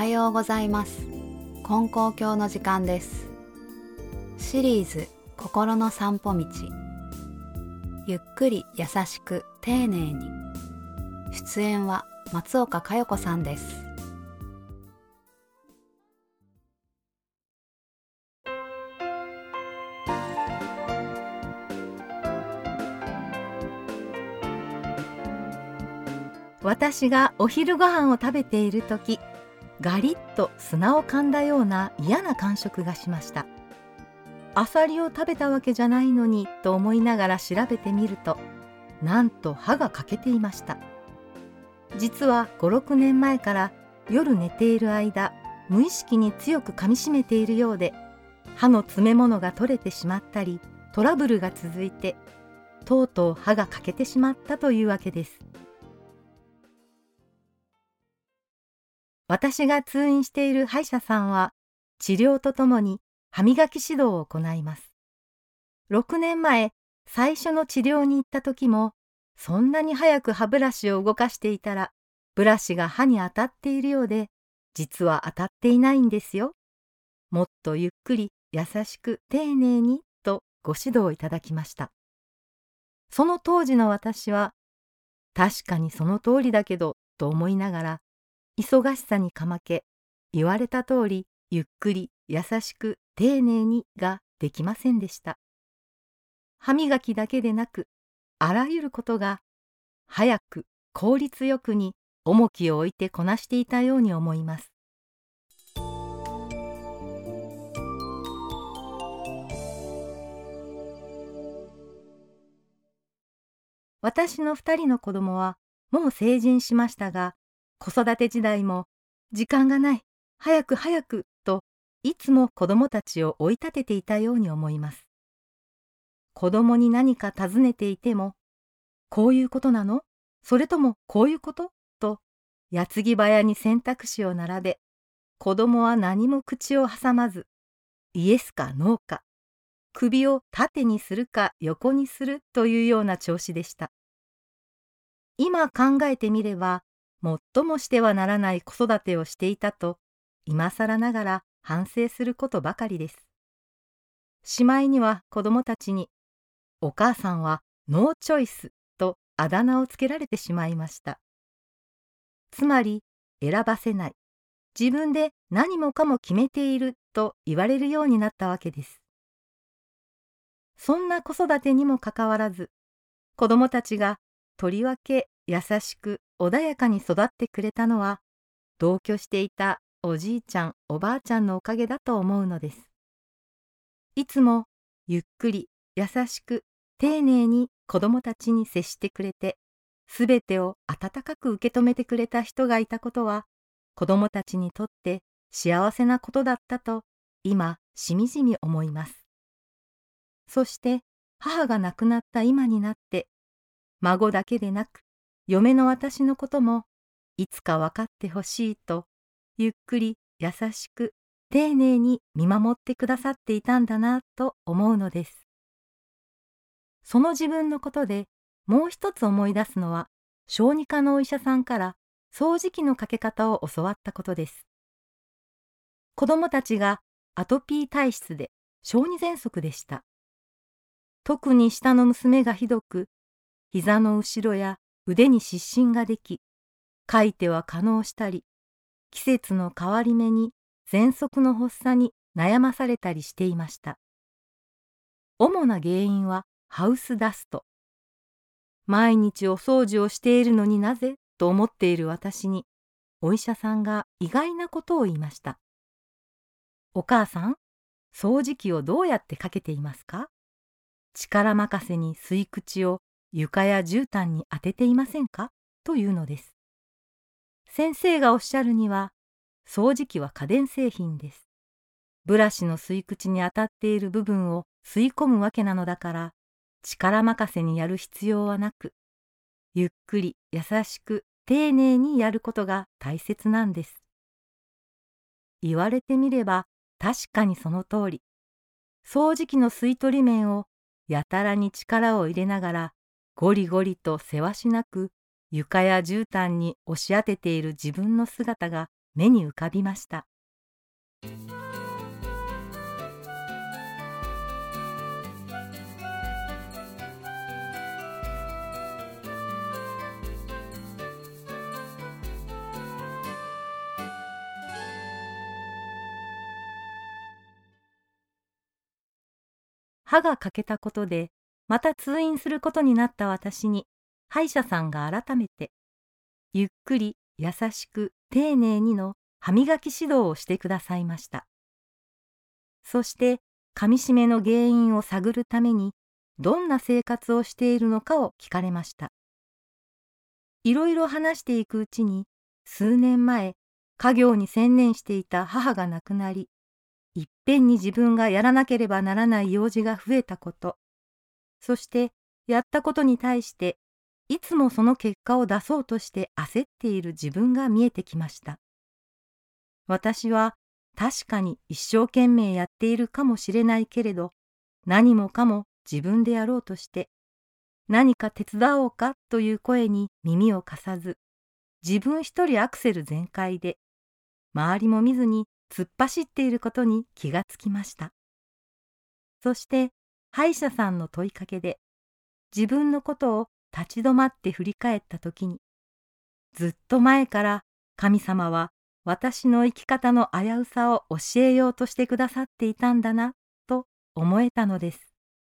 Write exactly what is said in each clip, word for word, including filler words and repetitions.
はようございます。金光教の時間です。シリーズ心の散歩道、ゆっくり優しく丁寧に。出演は松岡佳代子さんです。 私がお昼ご飯を食べているとき、ガリッと砂を噛んだような嫌な感触がしました。アサリを食べたわけじゃないのにと思いながら調べてみると、なんと歯が欠けていました。実はご、ろくねんまえから夜寝ている間、無意識に強く噛みしめているようで、歯の詰め物が取れてしまったり、トラブルが続いて、とうとう歯が欠けてしまったというわけです。私が通院している歯医者さんは、治療とともに歯磨き指導を行います。ろくねんまえ、最初の治療に行った時も、そんなに早く歯ブラシを動かしていたら、ブラシが歯に当たっているようで、実は当たっていないんですよ。もっとゆっくり優しく丁寧にとご指導いただきました。その当時の私は、確かにその通りだけどと思いながら、忙しさにかまけ、言われた通りゆっくり優しく丁寧にができませんでした。歯磨きだけでなく、あらゆることが早く効率よくに重きを置いてこなしていたように思います。私の二人の子供はもう成人しましたが、子育て時代も時間がない、早く早くといつも子供たちを追い立てていたように思います。子供に何か尋ねていても、こういうことなの？それともこういうこと？と矢継ぎ早に選択肢を並べ、子供は何も口を挟まず、イエスかノーか、首を縦にするか横にするというような調子でした。今考えてみれば、最もしてはならない子育てをしていたと、今更ながら反省することばかりです。しまいには子供たちに、お母さんはノーチョイスとあだ名をつけられてしまいました。つまり、選ばせない、自分で何もかも決めていると言われるようになったわけです。そんな子育てにもかかわらず、子供たちがとりわけ優しく穏やかに育ってくれたのは、同居していたおじいちゃんおばあちゃんのおかげだと思うのです。いつもゆっくり優しく丁寧に子供たちに接してくれて、すべてを温かく受け止めてくれた人がいたことは、子供たちにとって幸せなことだったと今しみじみ思います。そして母が亡くなった今になって、孫だけでなく嫁の私のこともいつか分かってほしいと、ゆっくり優しく丁寧に見守ってくださっていたんだなと思うのです。その自分のことでもう一つ思い出すのは、小児科のお医者さんから掃除機のかけ方を教わったことです。子供たちがアトピー体質で小児喘息でした。特に下の娘がひどく、膝の後ろや腕に湿疹ができ、かいては化膿したり、季節の変わり目に喘息の発作に悩まされたりしていました。主な原因はハウスダスト。毎日お掃除をしているのになぜと思っている私に、お医者さんが意外なことを言いました。お母さん、掃除機をどうやってかけていますか？力任せに吸い口を床や絨毯に当てていませんか？というのです。先生がおっしゃるには、掃除機は家電製品です。ブラシの吸い口に当たっている部分を吸い込むわけなのだから、力任せにやる必要はなく、ゆっくり優しく丁寧にやることが大切なんです。言われてみれば確かにその通り、掃除機の吸い取り面をやたらに力を入れながら、ゴリゴリとせわしなく床や絨毯に押し当てている自分の姿が目に浮かびました。歯が欠けたことで、また通院することになった私に、歯医者さんが改めて、ゆっくり優しく丁寧にの歯磨き指導をしてくださいました。そして、噛み締めの原因を探るために、どんな生活をしているのかを聞かれました。いろいろ話していくうちに、数年前、家業に専念していた母が亡くなり、いっぺんに自分がやらなければならない用事が増えたこと、そしてやったことに対していつもその結果を出そうとして焦っている自分が見えてきました。私は確かに一生懸命やっているかもしれないけれど、何もかも自分でやろうとして、何か手伝おうかという声に耳を貸さず、自分一人アクセル全開で、周りも見ずに突っ走っていることに気がつきました。そして歯医者さんの問いかけで自分のことを立ち止まって振り返ったときに、ずっと前から神様は私の生き方の危うさを教えようとしてくださっていたんだなと思えたのです。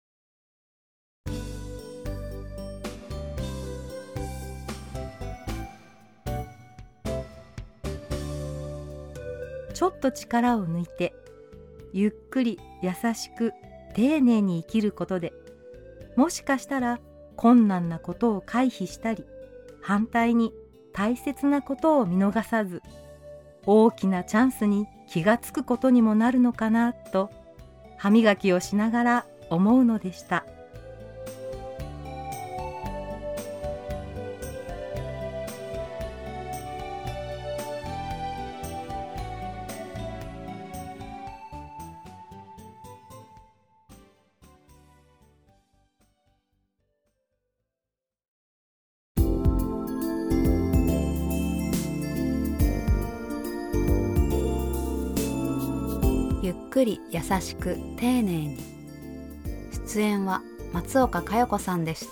ちょっと力を抜いて、ゆっくり優しく丁寧に生きることで、もしかしたら困難なことを回避したり、反対に大切なことを見逃さず、大きなチャンスに気がつくことにもなるのかなと、歯磨きをしながら思うのでした。 ゆっくり優しく丁寧に。出演は松岡佳代子さんでした。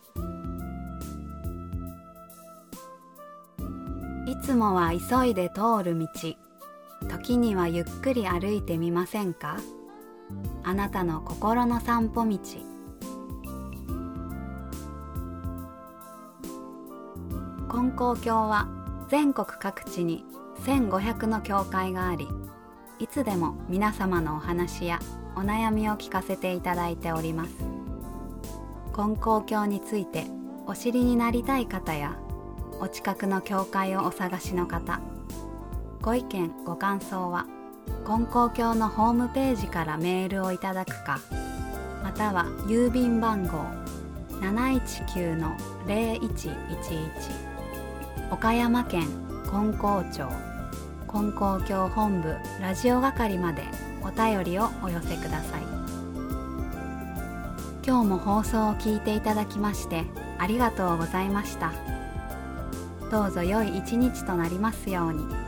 いつもは急いで通る道、時にはゆっくり歩いてみませんか？あなたの心の散歩道。金光教は全国各地にせんごひゃくの教会があり、いつでも皆様のお話やお悩みを聞かせていただいております。金光教についてお知りになりたい方や、お近くの教会をお探しの方、ご意見ご感想は金光教のホームページからメールをいただくか、または郵便番号 なないちきゅうのぜろいちいちいち 岡山県金光町金光教本部ラジオ係までお便りをお寄せください。今日も放送を聞いていただきましてありがとうございました。どうぞ良い一日となりますように。